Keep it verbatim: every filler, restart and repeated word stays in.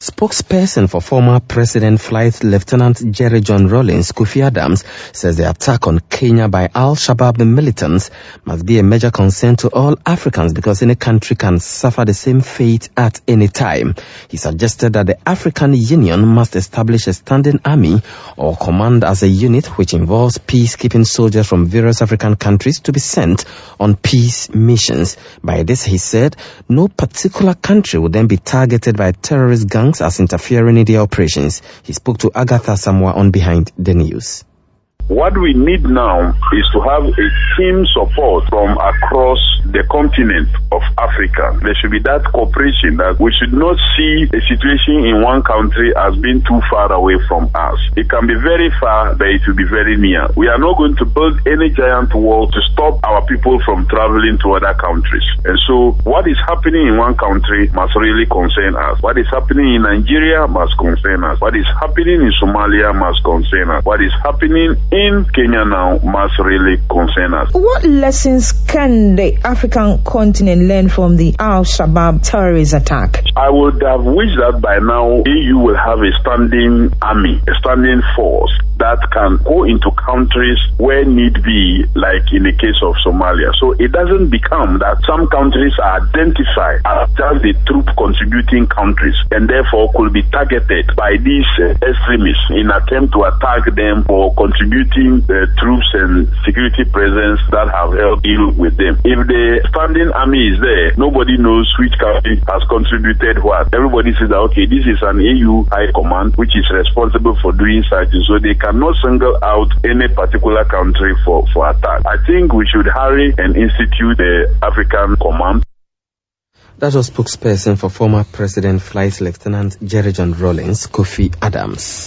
Spokesperson for former President Flight Lieutenant Jerry John Rawlings, Kofi Adams, says the attack on Kenya by Al-Shabaab militants must be a major concern to all Africans because any country can suffer the same fate at any time. He suggested that the African Union must establish a standing army or command as a unit which involves peacekeeping soldiers from various African countries to be sent on peace missions. By this, he said, no particular country would then be targeted by terrorist gangs as interfering in their operations. He spoke to Agatha Samoa on Behind the News. What we need now is to have a team support from across the continent of Africa. There should be that cooperation, that we should not see a situation in one country as being too far away from us. It can be very far, but it will be very near. We are not going to build any giant wall to stop our people from traveling to other countries. And so what is happening in one country must really concern us. What is happening in Nigeria must concern us. What is happening in Somalia must concern us. What is happening in Kenya now must really concern us. What lessons can the African continent learn from the Al-Shabaab terrorist attack? I would have wished that by now E U will have a standing army, a standing force that can go into countries where need be, like in the case of Somalia. So it doesn't become that some countries are identified as just the troop contributing countries and therefore could be targeted by these uh, extremists in attempt to attack them for contributing the troops and security presence that have helped deal with them. If the standing army is there, nobody knows which country has contributed what. Everybody says that, okay, this is an E U high command which is responsible for doing such, so they cannot single out any particular country for, for attack. I think we should hurry and institute the African command. That was spokesperson for former President Flight Lieutenant Jerry John Rawlings, Kofi Adams.